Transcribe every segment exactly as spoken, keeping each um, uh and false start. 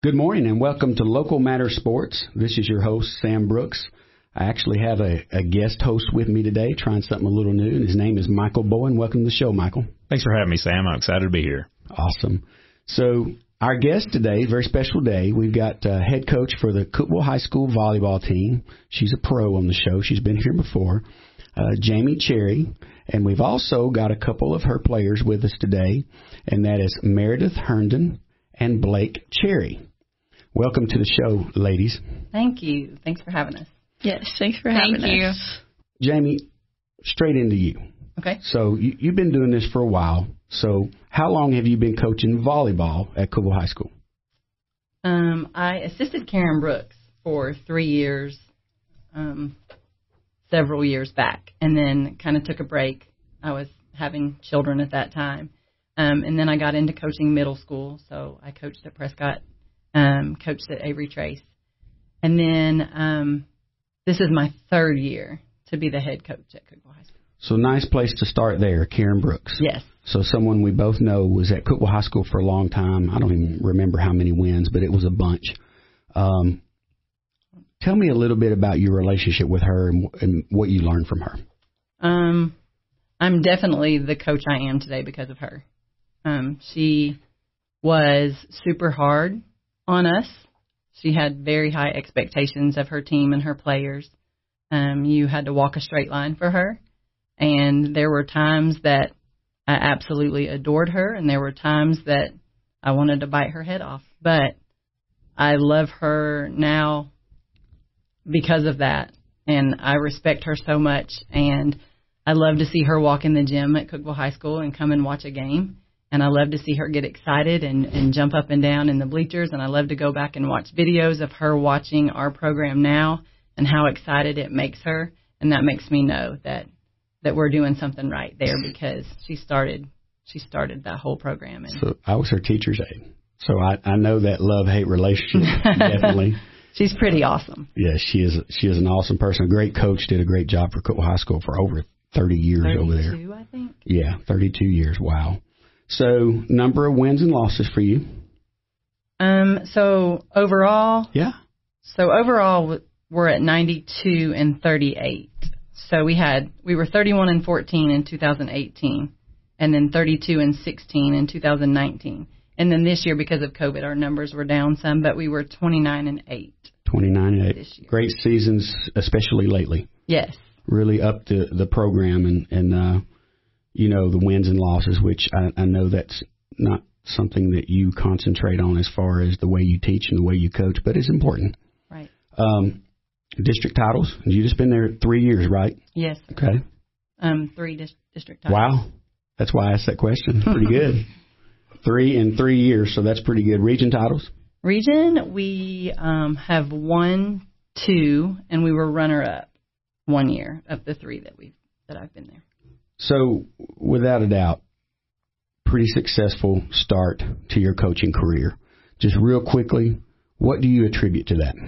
Good morning and welcome to Local Matter Sports. This is your host, Sam Brooks. I actually have a, a guest host with me today, trying something a little new, and his name is Michael Bowen. Welcome to the show, Michael. Thanks for having me, Sam. I'm excited to be here. Awesome. So our guest today, very special day, we've got uh, head coach for the Cookeville High School volleyball team. She's a pro on the show. She's been here before, uh, Jamie Cherry. And we've also got a couple of her players with us today, and that is Meredith Herndon and Blake Cherry. Welcome to the show, ladies. Thank you. Thanks for having us. Yes, thanks for having Thank you. us. Jamie, straight into you. Okay. So you, you've been doing this for a while. So how long have you been coaching volleyball at Cookeville High School? Um, I assisted Karen Brooks for three years, um, several years back, and then kind of took a break. I was having children at that time. Um, and then I got into coaching middle school, so I coached at Prescott. Um, coached at Avery Trace. And then um, this is my third year to be the head coach at Cookeville High School. So nice place to start there, Karen Brooks. Yes. So someone we both know was at Cookeville High School for a long time. I don't even remember how many wins, but it was a bunch. Um, tell me a little bit about your relationship with her and, and what you learned from her. Um, I'm definitely the coach I am today because of her. Um, she was super hard on us. She had very high expectations of her team and her players. Um, you had to walk a straight line for her. And there were times that I absolutely adored her, and there were times that I wanted to bite her head off. But I love her now because of that, and I respect her so much. And I love to see her walk in the gym at Cookeville High School and come and watch a game. And I love to see her get excited and, and jump up and down in the bleachers. And I love to go back and watch videos of her watching our program now and how excited it makes her. And that makes me know that, that we're doing something right there because she started she started that whole program. And so I was her teacher's aide. So I, I know that love-hate relationship, definitely. She's pretty awesome. Yeah, she is She is an awesome person. A great coach, did a great job for Cookeville High School for over thirty years over there. thirty-two, I think. Yeah, thirty-two years. Wow. So, number of wins and losses for you? Um. So overall, yeah. So overall, we're at ninety-two and thirty-eight. So we had we were thirty-one and fourteen in two thousand eighteen, and then thirty-two and sixteen in two thousand nineteen. And then this year, because of COVID, our numbers were down some, but we were twenty-nine and eight. Twenty-nine and eight. This year. Great seasons, especially lately. Yes. Really upped the the program and and. Uh, you know, the wins and losses, which I, I know that's not something that you concentrate on as far as the way you teach and the way you coach, but it's important. Right. Um, district titles. You've just been there three years, right? Yes. Okay. Um, three dis- district titles. Wow. That's why I asked that question. Pretty good. Three in three years, so that's pretty good. Region titles? Region, we um, have won two, and we were runner-up one year of the three that we've that I've been there. So, without a doubt, pretty successful start to your coaching career. Just real quickly, what do you attribute to that?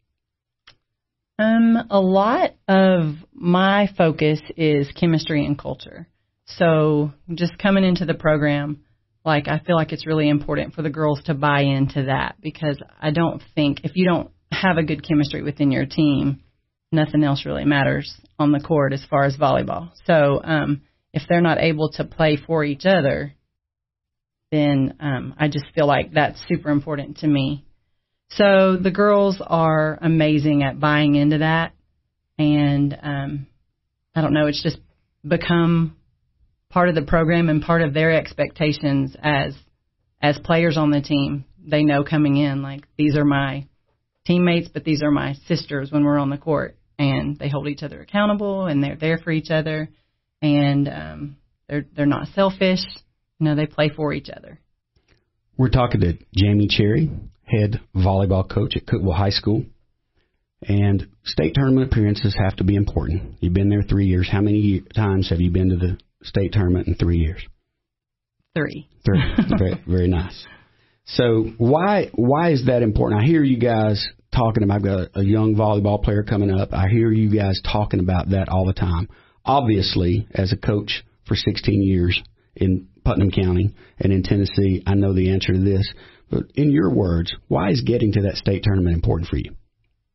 Um, a lot of my focus is chemistry and culture. So, just coming into the program, like I feel like it's really important for the girls to buy into that because I don't think if you don't have a good chemistry within your team, nothing else really matters on the court as far as volleyball. So um, if they're not able to play for each other, then um, I just feel like that's super important to me. So the girls are amazing at buying into that. And um, I don't know, it's just become part of the program and part of their expectations as as players on the team. They know coming in, like, these are my teammates, but these are my sisters when we're on the court. And they hold each other accountable, and they're there for each other, and um, they're they're not selfish. You know, they play for each other. We're talking to Jamie Cherry, head volleyball coach at Cookeville High School, and state tournament appearances have to be important. You've been there three years. How many times have you been to the state tournament in three years? Three. Three. very, very nice. So why why is that important? I hear you guys talking about, I've got a young volleyball player coming up. I hear you guys talking about that all the time. Obviously, as a coach for sixteen years in Putnam County and in Tennessee, I know the answer to this. But in your words, why is getting to that state tournament important for you?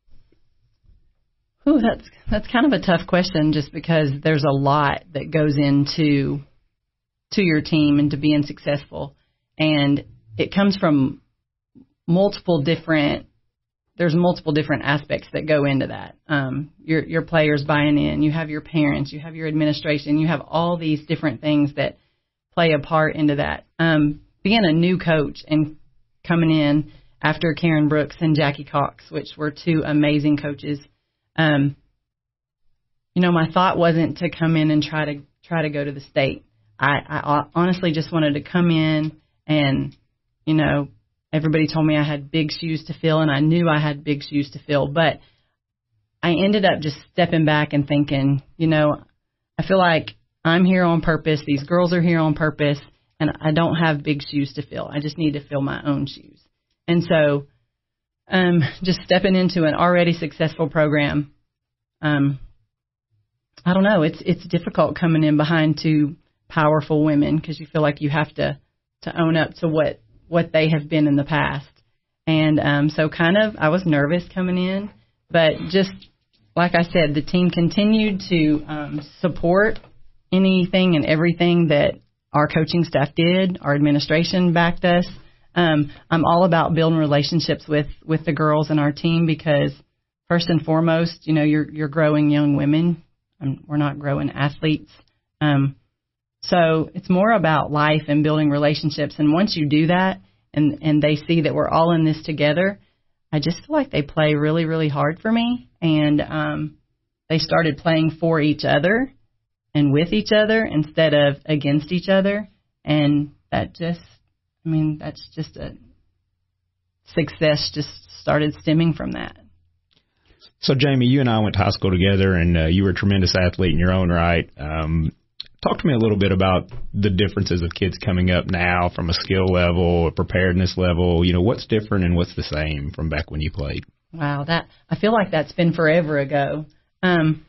Ooh, that's that's kind of a tough question, just because there's a lot that goes into to your team and to being successful, and it comes from multiple different. There's multiple different aspects that go into that. Um, your your players buying in, you have your parents, you have your administration, you have all these different things that play a part into that. Um, being a new coach and coming in after Karen Brooks and Jackie Cox, which were two amazing coaches. Um, you know, my thought wasn't to come in and try to try to go to the state. I, I honestly just wanted to come in and, you know, everybody told me I had big shoes to fill, and I knew I had big shoes to fill. But I ended up just stepping back and thinking, you know, I feel like I'm here on purpose. These girls are here on purpose, and I don't have big shoes to fill. I just need to fill my own shoes. And so Um, just stepping into an already successful program. Um, I don't know. It's it's difficult coming in behind two powerful women, because you feel like you have to, to own up to what, what they have been in the past. And um, so kind of I was nervous coming in, but just like I said, the team continued to um, support anything and everything that our coaching staff did. Our administration backed us. Um, I'm all about building relationships with, with the girls in our team, because first and foremost, you know, you're you're growing young women. Um, we're not growing athletes. Um, so it's more about life and building relationships. And once you do that, and, and they see that we're all in this together, I just feel like they play really, really hard for me. And um, they started playing for each other and with each other instead of against each other. And that just I mean, that's just a success just started stemming from that. So, Jamie, you and I went to high school together, and uh, you were a tremendous athlete in your own right. Um, talk to me a little bit about the differences of kids coming up now from a skill level, a preparedness level. You know, what's different and what's the same from back when you played? Wow, that I feel like that's been forever ago. Um,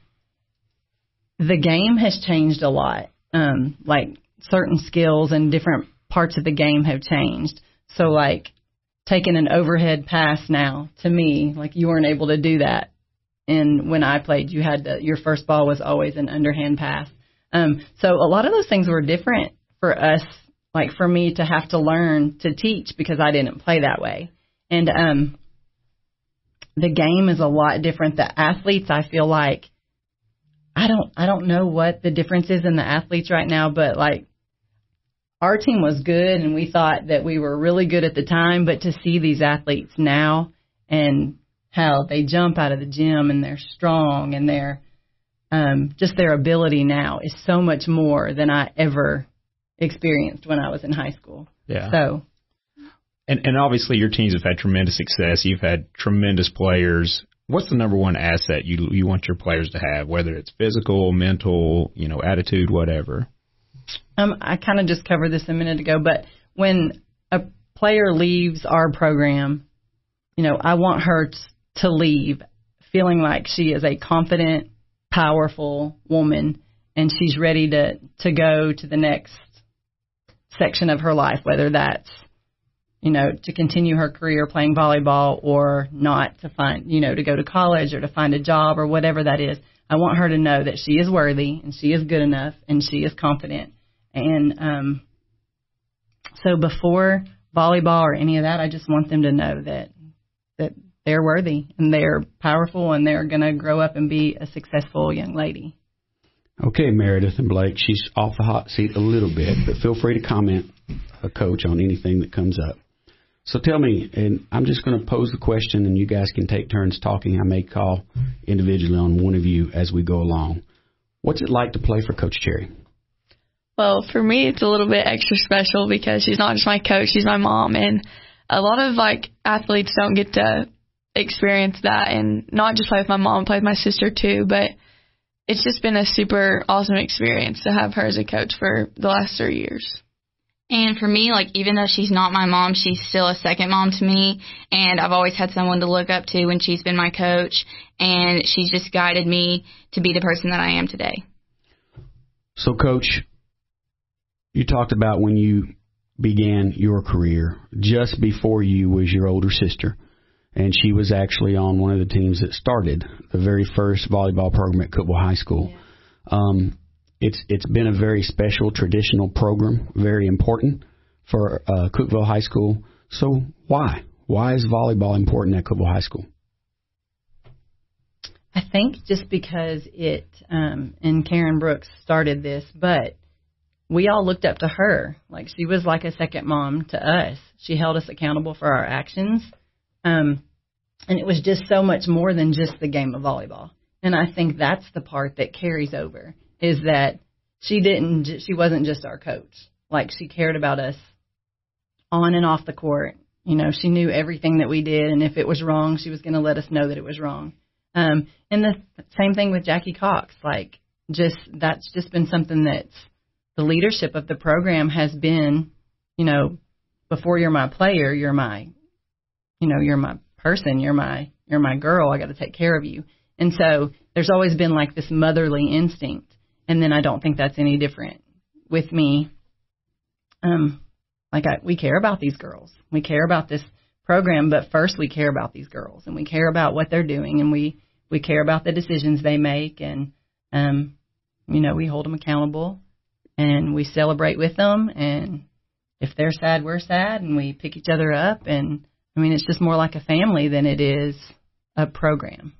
the game has changed a lot. Um, like certain skills and different parts of the game have changed. So like taking an overhead pass now, to me, like you weren't able to do that. And when I played, you had to, your first ball was always an underhand pass. Um, so a lot of those things were different for us, like for me to have to learn to teach, because I didn't play that way. And um, the game is a lot different. The athletes, I feel like, I don't, I don't know what the difference is in the athletes right now, but like, our team was good, and we thought that we were really good at the time, but to see these athletes now and how they jump out of the gym and they're strong and they're um, just their ability now is so much more than I ever experienced when I was in high school. Yeah. So, and, and obviously your teams have had tremendous success. You've had tremendous players. What's the number one asset you you want your players to have, whether it's physical, mental, you know, attitude, whatever? Um, I kind of just covered this a minute ago, but when a player leaves our program, you know, I want her t- to leave feeling like she is a confident, powerful woman, and she's ready to, to go to the next section of her life, whether that's, you know, to continue her career playing volleyball or not, to find, you know, to go to college or to find a job or whatever that is. I want her to know that she is worthy and she is good enough and she is confident. And um, so before volleyball or any of that, I just want them to know that that they're worthy and they're powerful and they're going to grow up and be a successful young lady. Okay, Meredith and Blake, she's off the hot seat a little bit, but feel free to comment, uh, Coach, on anything that comes up. So tell me, and I'm just going to pose the question, and you guys can take turns talking. I may call individually on one of you as we go along. What's it like to play for Coach Cherry? Well, for me, it's a little bit extra special because she's not just my coach, she's my mom. And a lot of, like, athletes don't get to experience that and not just play with my mom, play with my sister too. But it's just been a super awesome experience to have her as a coach for the last three years. And for me, like, even though she's not my mom, she's still a second mom to me. And I've always had someone to look up to when she's been my coach. And she's just guided me to be the person that I am today. So, Coach, you talked about when you began your career. Just before you was your older sister, and she was actually on one of the teams that started the very first volleyball program at Cookeville High School. Yeah. Um, it's it's been a very special, traditional program, very important for uh, Cookeville High School. So why? Why is volleyball important at Cookeville High School? I think just because it, um, and Karen Brooks started this, but we all looked up to her. Like, she was like a second mom to us. She held us accountable for our actions. Um, and it was just so much more than just the game of volleyball. And I think that's the part that carries over, is that she didn't, she wasn't just our coach. Like, she cared about us on and off the court. You know, she knew everything that we did, and if it was wrong, she was going to let us know that it was wrong. Um, and the same thing with Jackie Cox. Like, just, that's just been something that's, the leadership of the program has been, you know, before you're my player, you're my, you know, you're my person, you're my, you're my girl, I got to take care of you. And so there's always been like this motherly instinct. And then I don't think that's any different with me. Um, like I, we care about these girls. We care about this program, but first we care about these girls, and we care about what they're doing, and we, we care about the decisions they make. And, um, you know, we hold them accountable, and we celebrate with them. And if they're sad, we're sad, and we pick each other up. And I mean, it's just more like a family than it is a program.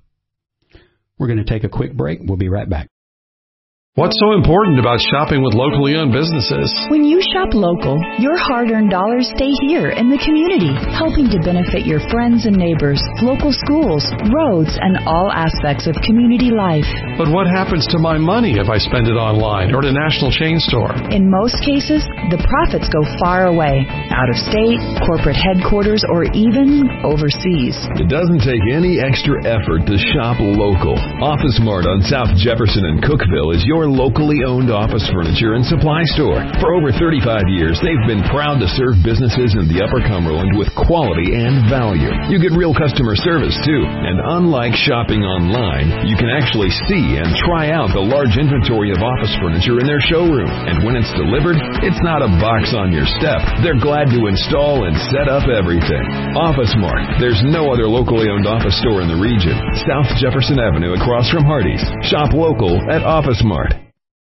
We're going to take a quick break. We'll be right back. What's so important about shopping with locally owned businesses? When you shop local, your hard-earned dollars stay here in the community, helping to benefit your friends and neighbors, local schools, roads, and all aspects of community life. But what happens to my money if I spend it online or at a national chain store? In most cases, the profits go far away, out of state, corporate headquarters, or even overseas. It doesn't take any extra effort to shop local. Office Mart on South Jefferson and Cookeville is your locally owned office furniture and supply store. For over thirty-five years, they've been proud to serve businesses in the Upper Cumberland with quality and value. You get real customer service, too. And unlike shopping online, you can actually see and try out the large inventory of office furniture in their showroom. And when it's delivered, it's not a box on your step. They're glad to install and set up everything. Office Mart. There's no other locally owned office store in the region. South Jefferson Avenue across from Hardee's. Shop local at Office Mart.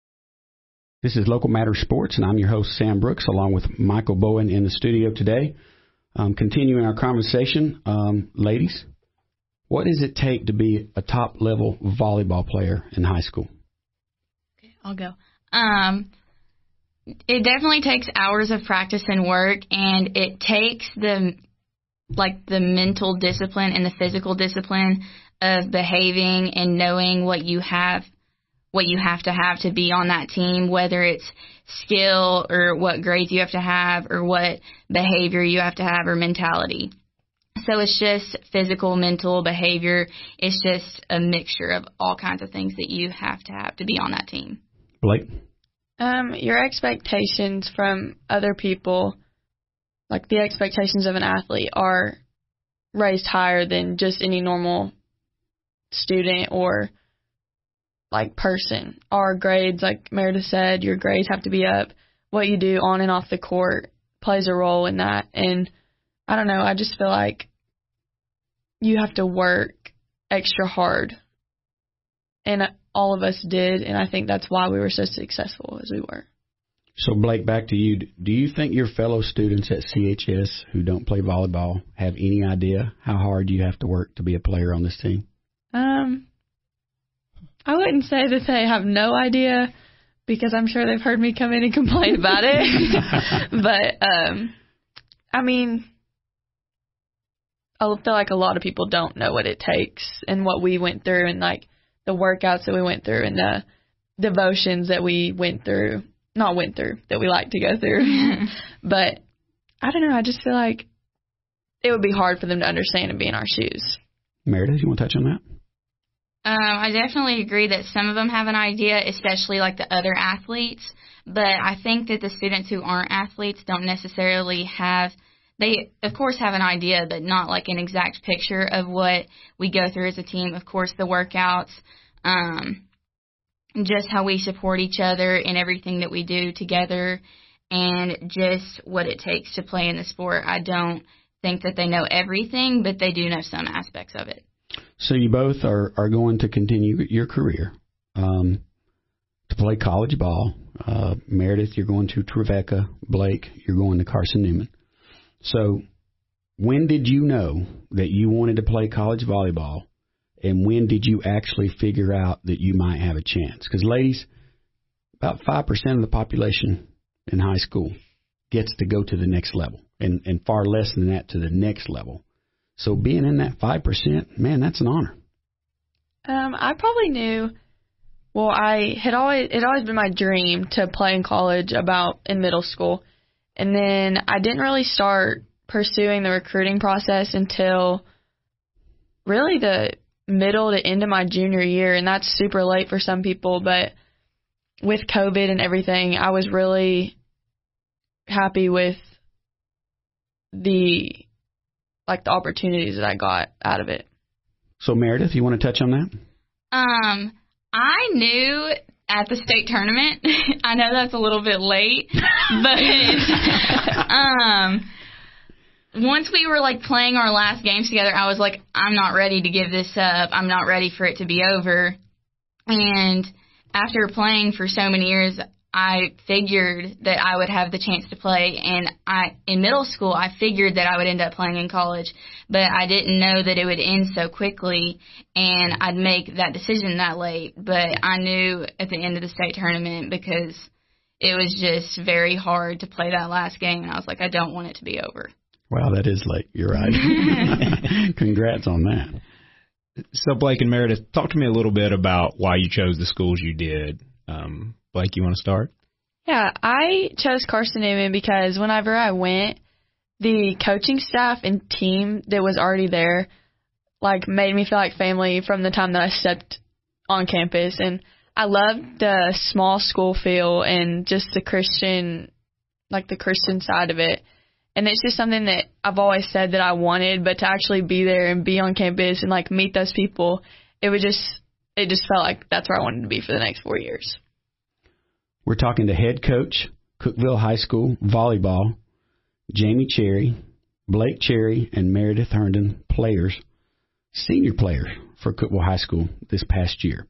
This is Local Matters Sports, and I'm your host, Sam Brooks, along with Michael Bowen in the studio today. Um, continuing our conversation, um, ladies, what does it take to be a top-level volleyball player in high school? Okay, I'll go. Um, it definitely takes hours of practice and work, and it takes the like the mental discipline and the physical discipline of behaving and knowing what you have. what you have to have to be on that team, whether it's skill or what grades you have to have or what behavior you have to have or mentality. So it's just physical, mental, behavior. It's just a mixture of all kinds of things that you have to have to be on that team. Blake? Um, your expectations from other people, like the expectations of an athlete, are raised higher than just any normal student or like person. Our grades, like Meredith said, your grades have to be up. What you do on and off the court plays a role in that. And I don't know, I just feel like you have to work extra hard. And all of us did, and I think that's why we were so successful as we were. So, Blake, back to you. Do you think your fellow students at C H S who don't play volleyball have any idea how hard you have to work to be a player on this team? Um, I wouldn't say that they have no idea, because I'm sure they've heard me come in and complain about it. But, um, I mean, I feel like a lot of people don't know what it takes and what we went through, and, like, the workouts that we went through and the devotions that we went through. Not went through, that we like to go through. But, I don't know, I just feel like it would be hard for them to understand and be in our shoes. Meredith, you want to touch on that? Um, I definitely agree that some of them have an idea, especially like the other athletes. But I think that the students who aren't athletes don't necessarily have, they of course have an idea, but not like an exact picture of what we go through as a team. Of course, the workouts, um, just how we support each other in everything that we do together. and just what it takes to play in the sport. I don't think that they know everything, but they do know some aspects of it. So you both are, are going to continue your career um, to play college ball. Uh, Meredith, you're going to Trevecca. Blake, you're going to Carson Newman. So when did you know that you wanted to play college volleyball, and when did you actually figure out that you might have a chance? Because, ladies, about five percent of the population in high school gets to go to the next level, and, and far less than that to the next level. So being in that five percent, man, that's an honor. Um, I probably knew, well, I had always, it had always been my dream to play in college about in middle school. And then I didn't really start pursuing the recruiting process until really the middle to end of my junior year. And that's super late for some people. But with COVID and everything, I was really happy with the, like, the opportunities that I got out of it. So, Meredith, you want to touch on that? Um, I knew at the state tournament, I know that's a little bit late, but um, once we were, like, playing our last games together, I was like, I'm not ready to give this up. I'm not ready for it to be over. And after playing for so many years, I figured that I would have the chance to play, and I in middle school I figured that I would end up playing in college, but I didn't know that it would end so quickly and I'd make that decision that late. But I knew at the end of the state tournament, because it was just very hard to play that last game, and I was like, I don't want it to be over. Wow, that is late. You're right. Congrats on that. So, Blake and Meredith, talk to me a little bit about why you chose the schools you did. Um, Blake, you want to start? Yeah, I chose Carson Newman because whenever I went, the coaching staff and team that was already there, like, made me feel like family from the time that I stepped on campus. And I loved the small school feel and just the Christian, like the Christian side of it. And it's just something that I've always said that I wanted, but to actually be there and be on campus and, like, meet those people, it was just, it just felt like that's where I wanted to be for the next four years. We're talking to head coach, Cookeville High School volleyball, Jamie Cherry, Blake Cherry, and Meredith Herndon, players, senior players for Cookeville High School this past year.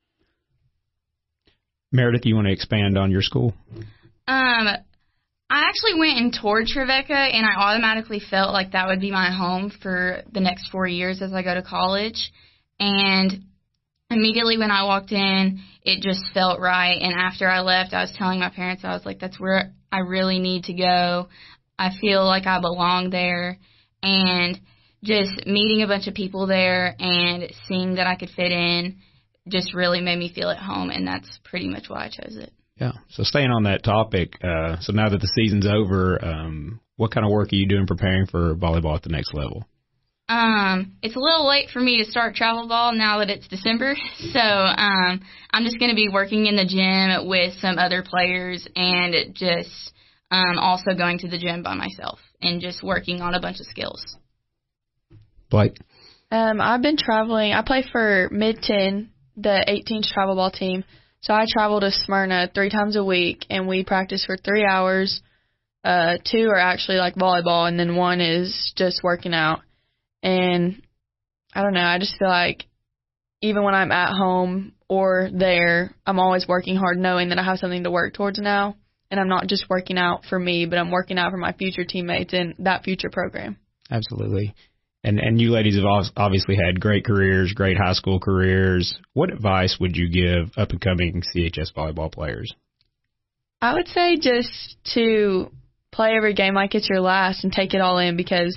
Meredith, you want to expand on your school? Um, I actually went and toured Trevecca, and I automatically felt like that would be my home for the next four years as I go to college. And immediately when I walked in, it just felt right. And after I left, I was telling my parents, I was like, that's where I really need to go. I feel like I belong there. And just meeting a bunch of people there and seeing that I could fit in just really made me feel at home, and that's pretty much why I chose it. Yeah. So staying on that topic, uh, so now that the season's over, um, what kind of work are you doing preparing for volleyball at the next level? Um, it's a little late for me to start travel ball now that it's December, so um, I'm just going to be working in the gym with some other players and just um, also going to the gym by myself and just working on a bunch of skills. Blake? Um, I've been traveling. I play for Mid ten, the eighteens travel ball team. So I travel to Smyrna three times a week, and we practice for three hours. Uh, two are actually like volleyball, and then one is just working out. And I don't know, I just feel like even when I'm at home or there, I'm always working hard knowing that I have something to work towards now. And I'm not just working out for me, but I'm working out for my future teammates in that future program. Absolutely. And and you ladies have obviously had great careers, great high school careers. What advice would you give up-and-coming C H S volleyball players? I would say just to play every game like it's your last and take it all in, because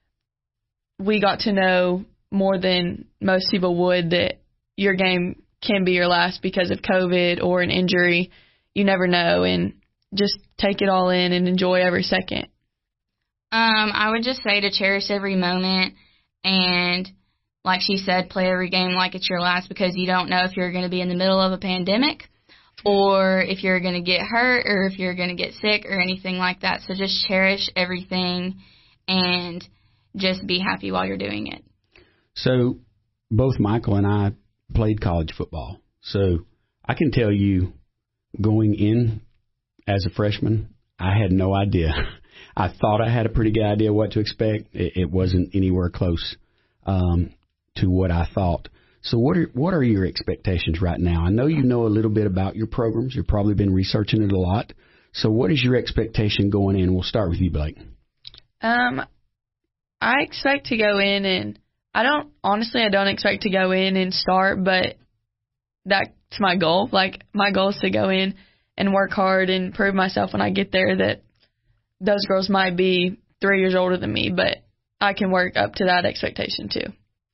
we got to know more than most people would that your game can be your last because of COVID or an injury. You never know, and just take it all in and enjoy every second. Um, I would just say to cherish every moment and, like she said, play every game like it's your last, because you don't know if you're going to be in the middle of a pandemic or if you're going to get hurt or if you're going to get sick or anything like that. So just cherish everything and just be happy while you're doing it. So both Michael and I played college football. So I can tell you, going in as a freshman, I had no idea. I thought I had a pretty good idea what to expect. It, it wasn't anywhere close um, to what I thought. So what are what are your expectations right now? I know you know a little bit about your programs. You've probably been researching it a lot. So what is your expectation going in? We'll start with you, Blake. Um, I expect to go in and I don't, honestly, I don't expect to go in and start, but that's my goal. Like, my goal is to go in and work hard and prove myself when I get there that those girls might be three years older than me, but I can work up to that expectation too.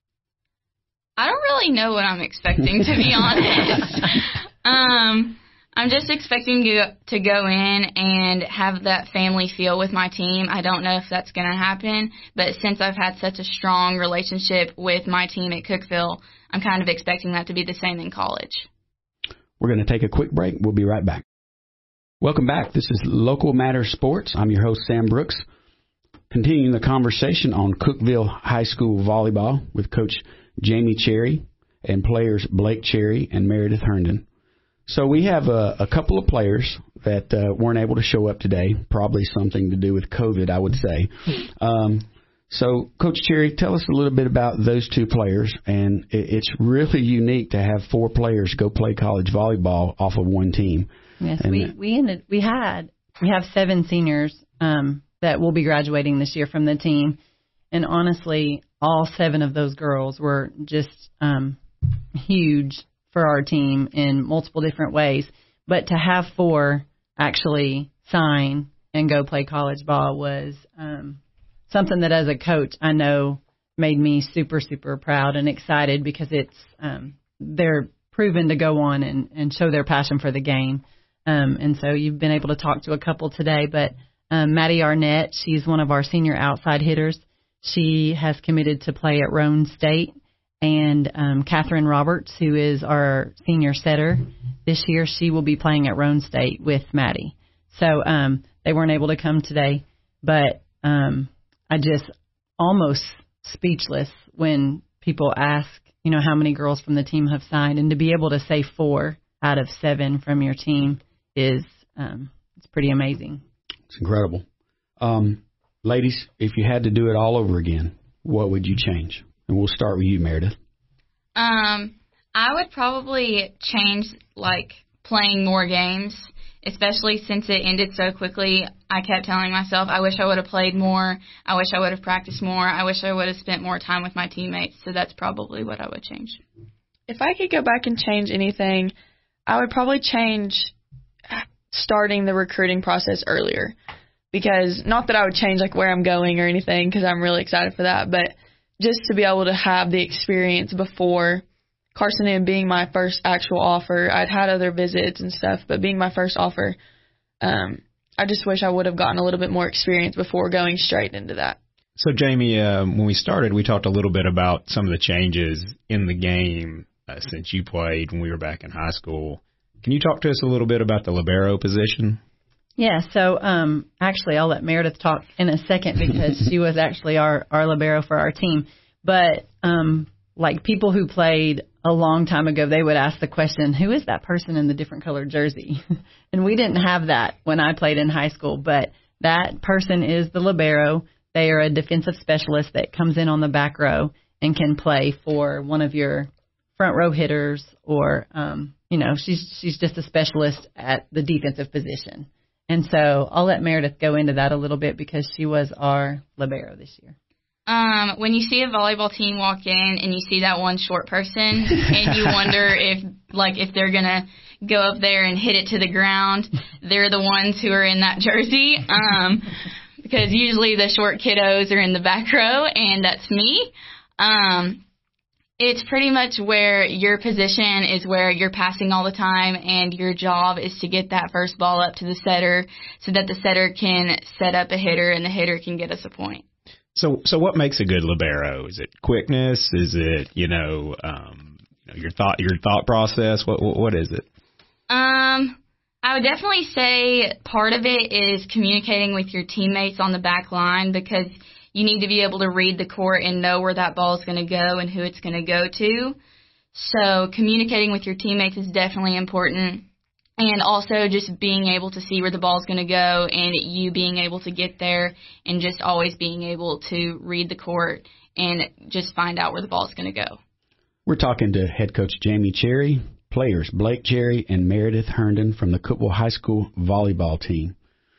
I don't really know what I'm expecting, to be honest. um, I'm just expecting to, to go in and have that family feel with my team. I don't know if that's going to happen, but since I've had such a strong relationship with my team at Cookeville, I'm kind of expecting that to be the same in college. We're going to take a quick break. We'll be right back. Welcome back. This is Local Matters Sports. I'm your host, Sam Brooks, continuing the conversation on Cookeville High School volleyball with Coach Jamie Cherry and players Blake Cherry and Meredith Herndon. So we have a, a couple of players that uh, weren't able to show up today, probably something to do with COVID, I would say. Um, so, Coach Cherry, tell us a little bit about those two players. And it, it's really unique to have four players go play college volleyball off of one team. Yes, and we we ended we had we have seven seniors um, that will be graduating this year from the team, and honestly, all seven of those girls were just um, huge for our team in multiple different ways. But to have four actually sign and go play college ball was um, something that as a coach I know made me super, super proud and excited because it's um, they're proven to go on and, and show their passion for the game. Um, and so you've been able to talk to a couple today, but um, Maddie Arnett, she's one of our senior outside hitters. She has committed to play at Roane State. And um, Catherine Roberts, who is our senior setter this year, she will be playing at Roane State with Maddie. So um, they weren't able to come today, but um, I just almost speechless when people ask, you know, how many girls from the team have signed, and to be able to say four out of seven from your team is um, it's pretty amazing. It's incredible. Um, ladies, if you had to do it all over again, what would you change? And we'll start with you, Meredith. Um, I would probably change, like, playing more games, especially since it ended so quickly. I kept telling myself, I wish I would have played more. I wish I would have practiced more. I wish I would have spent more time with my teammates. So that's probably what I would change. If I could go back and change anything, I would probably change starting the recruiting process earlier. Because not that I would change, like, where I'm going or anything, because I'm really excited for that, but just to be able to have the experience before Carson M being my first actual offer. I'd had other visits and stuff, but being my first offer, um, I just wish I would have gotten a little bit more experience before going straight into that. So, Jamie, um, when we started, we talked a little bit about some of the changes in the game uh, since you played when we were back in high school. Can you talk to us a little bit about the libero position? Yeah, so um, actually I'll let Meredith talk in a second because she was actually our, our libero for our team. But um, like people who played a long time ago, they would ask the question, who is that person in the different colored jersey? And we didn't have that when I played in high school, but that person is the libero. They are a defensive specialist that comes in on the back row and can play for one of your front row hitters or, um, you know, she's she's just a specialist at the defensive position. And so I'll let Meredith go into that a little bit because she was our libero this year. Um, when you see a volleyball team walk in and you see that one short person and you wonder if, like, if they're going to go up there and hit it to the ground, they're the ones who are in that jersey. Um, because usually the short kiddos are in the back row, and that's me. Um, It's pretty much where your position is where you're passing all the time, and your job is to get that first ball up to the setter so that the setter can set up a hitter and the hitter can get us a point. So, so what makes a good libero? Is it quickness? Is it, you know, um, you know your thought, your thought process? What, what, what is it? Um, I would definitely say part of it is communicating with your teammates on the back line, because you need to be able to read the court and know where that ball is going to go and who it's going to go to. So communicating with your teammates is definitely important. And also just being able to see where the ball's going to go and you being able to get there and just always being able to read the court and just find out where the ball's going to go. We're talking to head coach Jamie Cherry, players Blake Cherry and Meredith Herndon from the Cookeville High School volleyball team.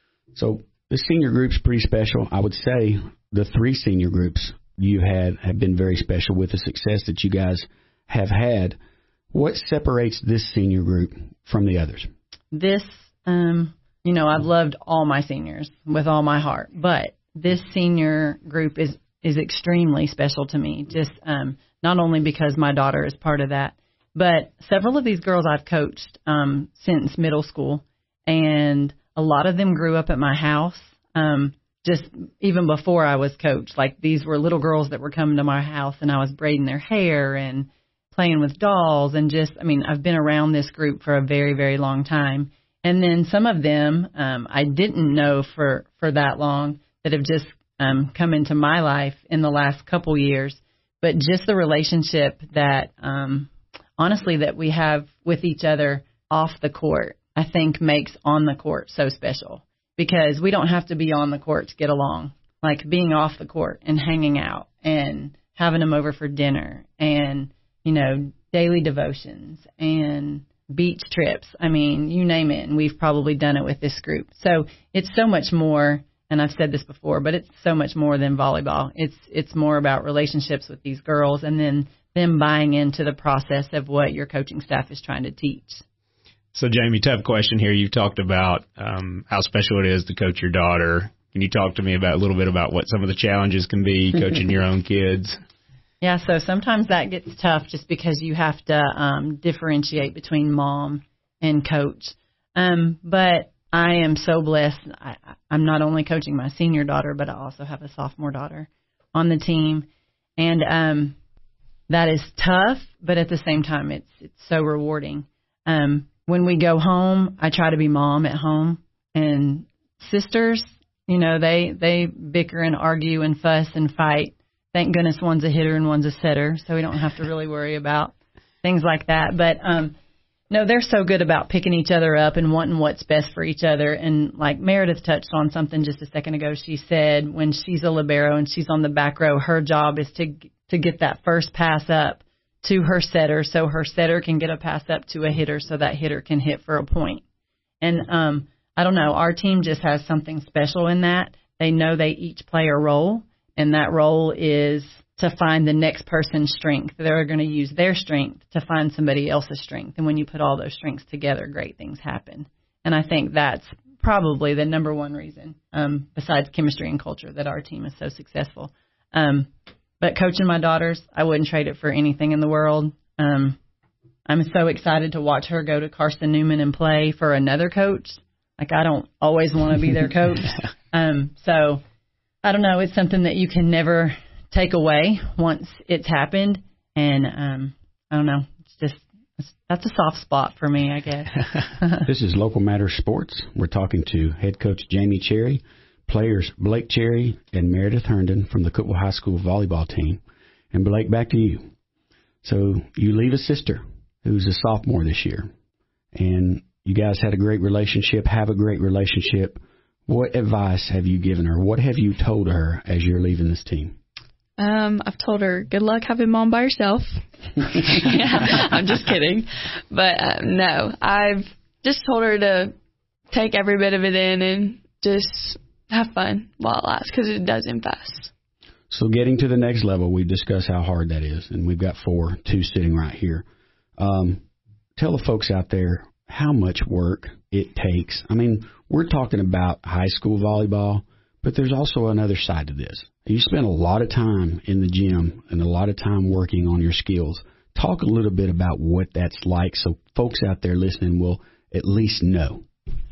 So the senior group's pretty special. I would say the three senior groups you had have been very special with the success that you guys have had. What separates this senior group from the others? This, um, you know, I've loved all my seniors with all my heart, but this senior group is, is extremely special to me, just um, not only because my daughter is part of that, but several of these girls I've coached um, since middle school, and a lot of them grew up at my house um, just even before I was coached. Like, these were little girls that were coming to my house, and I was braiding their hair and playing with dolls, and just, I mean, I've been around this group for a very, very long time. And then some of them um, I didn't know for, for that long that have just um, come into my life in the last couple years. But just the relationship that, um, honestly, that we have with each other off the court, I think makes on the court so special, because we don't have to be on the court to get along. Like, being off the court and hanging out and having them over for dinner and, you know, daily devotions and beach trips. I mean, you name it, and we've probably done it with this group. So it's so much more, and I've said this before, but it's so much more than volleyball. It's it's more about relationships with these girls, and then them buying into the process of what your coaching staff is trying to teach. So, Jamie, tough question here. You've talked about um, how special it is to coach your daughter. Can you talk to me about a little bit about what some of the challenges can be coaching your own kids? Yeah, so sometimes that gets tough just because you have to um, differentiate between mom and coach. Um, but I am so blessed. I, I'm not only coaching my senior daughter, but I also have a sophomore daughter on the team. And um, that is tough, but at the same time, it's it's so rewarding. Um, when we go home, I try to be mom at home. And sisters, you know, they, they bicker and argue and fuss and fight. Thank goodness one's a hitter and one's a setter, so we don't have to really worry about things like that. But, um, no, they're so good about picking each other up and wanting what's best for each other. And, like, Meredith touched on something just a second ago. She said when she's a libero and she's on the back row, her job is to to get that first pass up to her setter so her setter can get a pass up to a hitter so that hitter can hit for a point. And um, I don't know, our team just has something special in that. They know they each play a role. And that role is to find the next person's strength. They're going to use their strength to find somebody else's strength. And when you put all those strengths together, great things happen. And I think that's probably the number one reason, um, besides chemistry and culture, that our team is so successful. Um, but coaching my daughters, I wouldn't trade it for anything in the world. Um, I'm so excited to watch her go to Carson Newman and play for another coach. Like, I don't always want to be their coach. Um, so... I don't know. It's something that you can never take away once it's happened. And um, I don't know. It's just it's, that's a soft spot for me, I guess. This is Local Matters Sports. We're talking to head coach Jamie Cherry, players Blake Cherry and Meredith Herndon from the Cookeville High School volleyball team. And Blake, back to you. So you leave a sister who's a sophomore this year, and you guys had a great relationship, have a great relationship. What advice have you given her? What have you told her as you're leaving this team? Um, I've told her, good luck having mom by yourself. Yeah, I'm just kidding. But uh, no, I've just told her to take every bit of it in and just have fun while it lasts, because it does end fast. So getting to the next level, we discussed how hard that is, and we've got four, two sitting right here. Um, tell the folks out there how much work it takes. I mean, we're talking about high school volleyball, but there's also another side to this. You spend a lot of time in the gym and a lot of time working on your skills. Talk a little bit about what that's like so folks out there listening will at least know.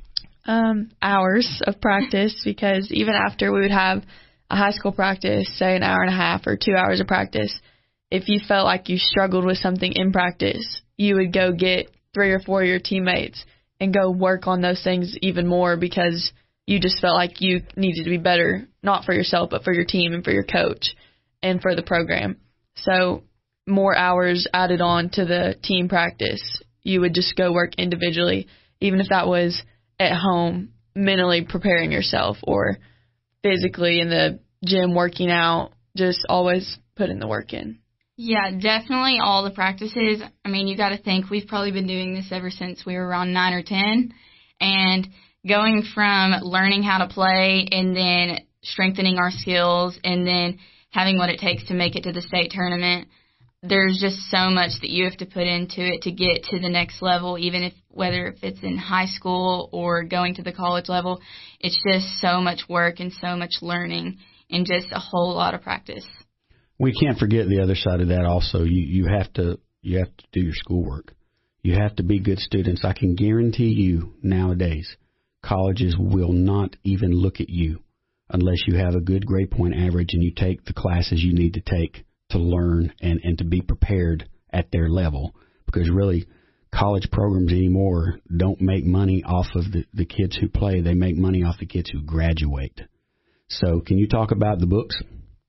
Um, hours of practice, because even after we would have a high school practice, say an hour and a half or two hours of practice, if you felt like you struggled with something in practice, you would go get three or four of your teammates and go work on those things even more, because you just felt like you needed to be better, not for yourself, but for your team and for your coach and for the program. So more hours added on to the team practice. You would just go work individually. even if that was at home, mentally preparing yourself or physically in the gym working out, just always putting the work in. Yeah, definitely all the practices. I mean, you got to think we've probably been doing this ever since we were around nine or ten. And going from learning how to play and then strengthening our skills and then having what it takes to make it to the state tournament, there's just so much that you have to put into it to get to the next level, even if whether if it's in high school or going to the college level. It's just so much work and so much learning and just a whole lot of practice. We can't forget the other side of that also. You you have to you have to do your schoolwork. You have to be good students. I can guarantee you nowadays, colleges will not even look at you unless you have a good grade point average and you take the classes you need to take to learn and, and to be prepared at their level. Because really, college programs anymore don't make money off of the, the kids who play. They make money off the kids who graduate. So can you talk about the books?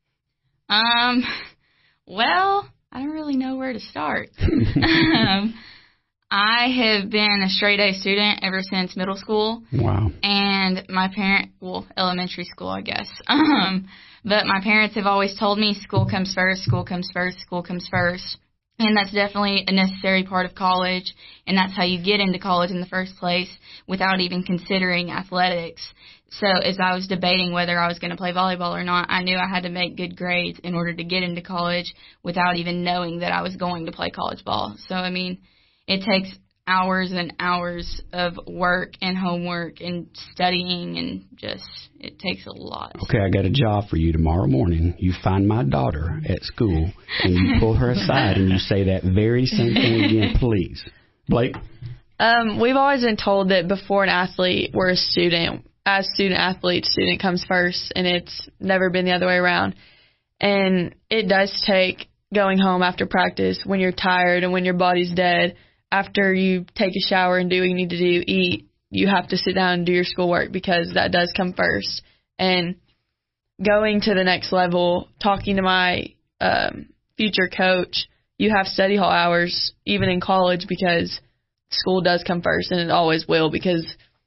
Um, well, I don't really know where to start. um, I have been a straight A student ever since middle school. Wow. And my parent, well, elementary school, I guess. Um, but my parents have always told me school comes first, school comes first, school comes first. And that's definitely a necessary part of college. And that's how you get into college in the first place without even considering athletics. So as I was debating whether I was going to play volleyball or not, I knew I had to make good grades in order to get into college without even knowing that I was going to play college ball. So, I mean, it takes hours and hours of work and homework and studying and just, it takes a lot. Okay, I got a job for you tomorrow morning. You find my daughter at school and you pull her aside and you say that very same thing again, please. Blake? Um, we've always been told that before an athlete, we're a student. As student athletes, student comes first, and it's never been the other way around. And it does take going home after practice when you're tired and when your body's dead. After you take a shower and do what you need to do, eat, you have to sit down and do your schoolwork because that does come first. And going to the next level, talking to my um, future coach, you have study hall hours even in college because school does come first, and it always will because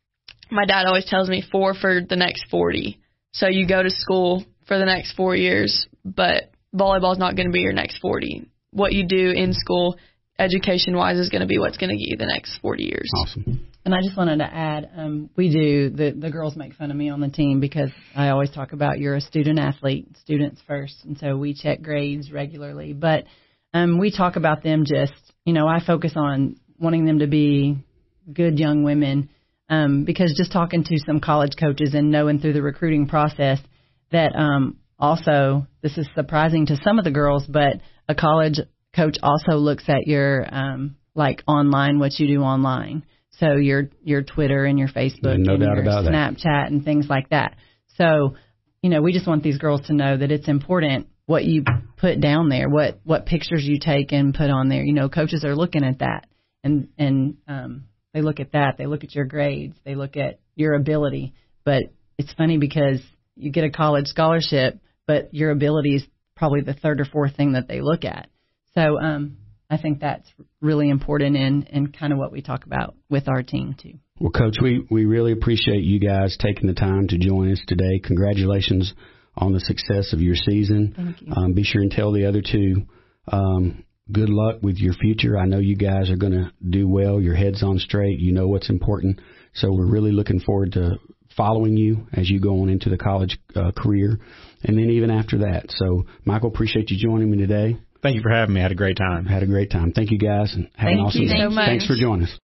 my dad always tells me four for the next forty. So you go to school for the next four years, but volleyball is not going to be your next forty. What you do in school, education-wise, is going to be what's going to get you the next forty years. Awesome. And I just wanted to add, um, we do, the, the girls make fun of me on the team because I always talk about you're a student athlete, students first, and so we check grades regularly. But um, we talk about them just, you know, I focus on wanting them to be good young women. Um, because just talking to some college coaches and knowing through the recruiting process that um, also, this is surprising to some of the girls, but a college coach also looks at your, um, like, online, what you do online. So your your Twitter and your Facebook no and doubt your about Snapchat that. And things like that. So, you know, we just want these girls to know that it's important what you put down there, what, what pictures you take and put on there. You know, coaches are looking at that. And, and um they look at that. They look at your grades. They look at your ability. But it's funny because you get a college scholarship, but your ability is probably the third or fourth thing that they look at. So um, I think that's really important in, in kind of what we talk about with our team, too. Well, Coach, we, we really appreciate you guys taking the time to join us today. Congratulations on the success of your season. Thank you. Um, be sure and tell the other two um, good luck with your future. I know you guys are going to do well. Your head's on straight. You know what's important. So we're really looking forward to following you as you go on into the college uh, career and then even after that. So, Michael, appreciate you joining me today. Thank you for having me. I had a great time. Had a great time. Thank you, guys, and have Thank an awesome you day. so much. Thanks for joining us.